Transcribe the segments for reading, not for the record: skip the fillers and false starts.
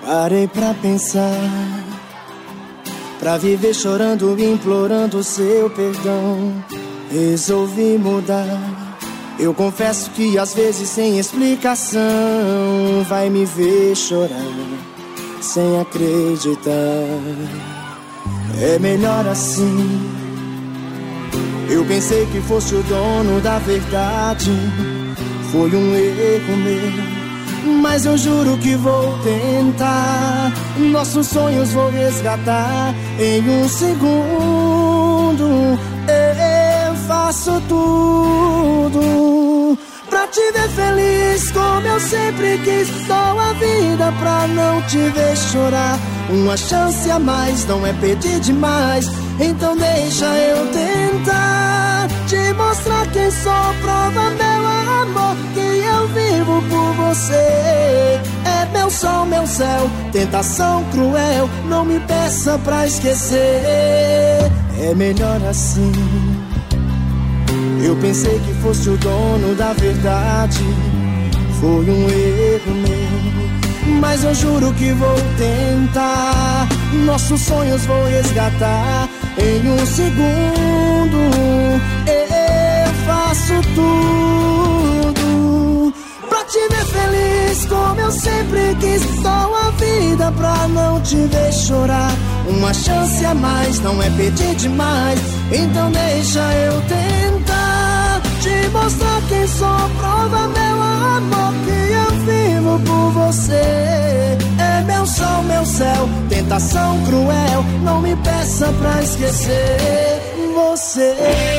Parei pra pensar, pra viver chorando, implorando seu perdão. Resolvi mudar. Eu confesso que às vezes sem explicação vai me ver chorar, sem acreditar. É melhor assim. Eu pensei que fosse o dono da verdade. Foi um erro meu, mas eu juro que vou tentar. Nossos sonhos vou resgatar em um segundo. Eu faço tudo pra te ver feliz, como eu sempre quis. Dou a vida pra não te ver chorar. Uma chance a mais não é pedir demais. Então deixa eu tentar te mostrar quem sou. Prova, meu amor, que eu vivo por você. É meu sol, meu céu, tentação cruel. Não me peça pra esquecer. É melhor assim. Eu pensei que fosse o dono da verdade. Foi um erro meu, mas eu juro que vou tentar. Nossos sonhos vou resgatar em um segundo. Eu faço tudo pra te ver feliz, como eu sempre quis. Dou a vida pra não te ver chorar. Uma chance a mais não é pedir demais. Então deixa eu tentar te mostrar quem sou. Prova, meu amor, que eu vivo por você. É meu sol, meu céu, tentação cruel. Não me peça pra esquecer você.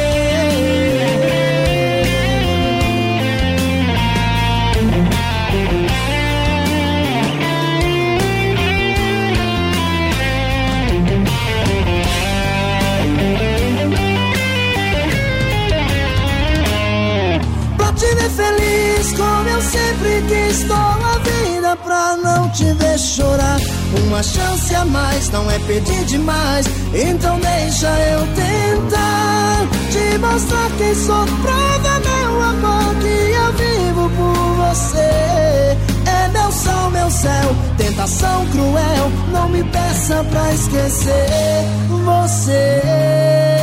Te ver feliz, como eu sempre quis. Dou a vida pra não te ver chorar. Uma chance a mais não é pedir demais. Então deixa eu tentar te mostrar quem sou. Prova, meu amor, que eu vivo por você. É meu sol, meu céu, tentação cruel. Não me peça pra esquecer você.